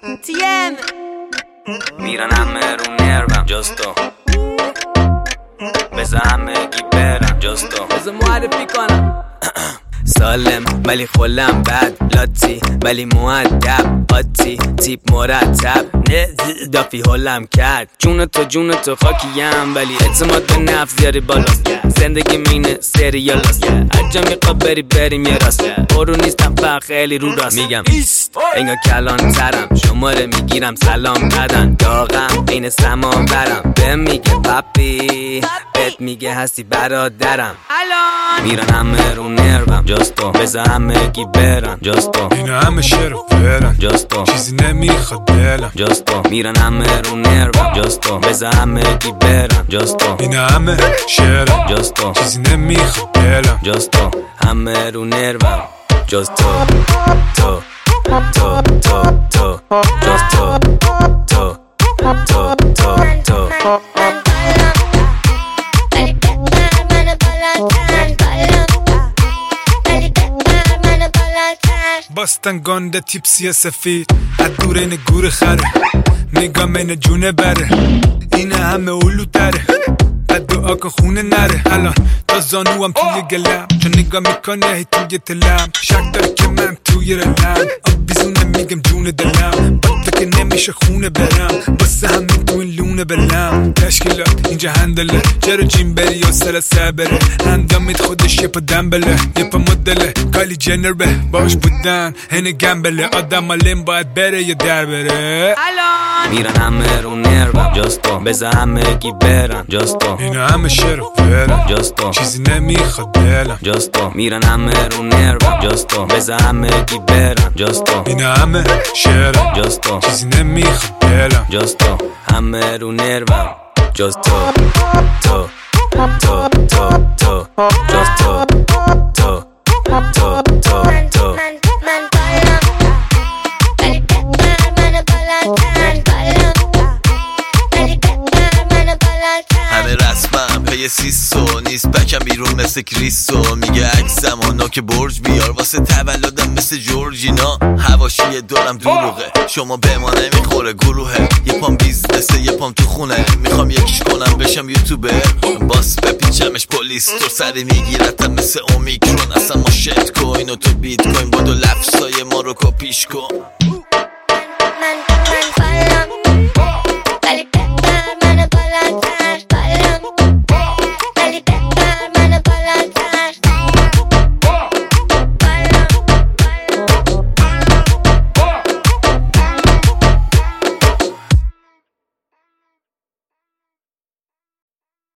TM میرن همه رو نروم جز تو بذار همه گی برم جز تو بذار معرفی کنم سالم ولی خلم بد لاتی ولی مؤدب قاطی تیپ مرتب نه دافی هلم کرد جون تو خاکیم ولی اعتماد به نفس زیاری بالاست زندگی مینه سریالاست هرجا میخوا بریم یه راست برو نیستم فقط خیلی رو راست میگم انگار کلان ترم شماره میگیرم سلام بدن داغم این سمان برم به میگه پاپی بهت میگه هستی برادرم میرن همه رو نروم جز تو بذار همه گی برن جز تو اینا همه شروع برن جز تو چیزی نمیخواد دلم جز تو میرن همه رو نروم جز تو بذار همه گی برن جز تو اینا همه شروع جز تو چیزی نمیخواد دلم جز تو همه رو نروم جز تو تو تو تو تو جز تو تو تو تو تو باستن گانده تیپسی سفید از دور این گور خره نگاه من جونه بره اینه همه اولو داره بد دعا که خونه نره الان تا زانوام توی گلم چون نگاه میکنه هی توی تلم شک داره که من توی رلم آب بیزونه میگم جون دلم باید که نمیشه خونه برم باسه همین تو این لونه بلم تشکیلات اینجا هندله چرا جیم بری یا سلسه بره اندامید خودش یه پا دنبله یه پا مدله کالی جنر به باش بودن هنه گمبله آدم مالیم باید بره یا در بره میرن همه رو نروم جز تو بذار همه گی برن جز تو اینا همه شروع برن جز تو چیزی نمیخواد دلم جز تو میرن همه رو نروم جز تو بذار همه گی برن جز تو اینا همه شروع جز تو چیزی نمیخواد دلم جز تو همه رو نروم جز تو تو تو تو تو جز تو تو تو تو تو همه رسمم پی سیسو نیست بکم بیرون مثل کریسو میگه عکسم آنا که برج بیار واسه تولدم مثل جورجینا حواشی دارم دروغه شما به ما نمیخوره گروهه یه پام بیزنسه یه پام تو خونه میخوام یکیش کنم بشم یوتیوبر باس بپیچمش پلیس تو سری میگیرتم مثل اومیکرون اصلا ما شت کوین و تو بیت کوین بادو لفظای ما رو کپیش کن من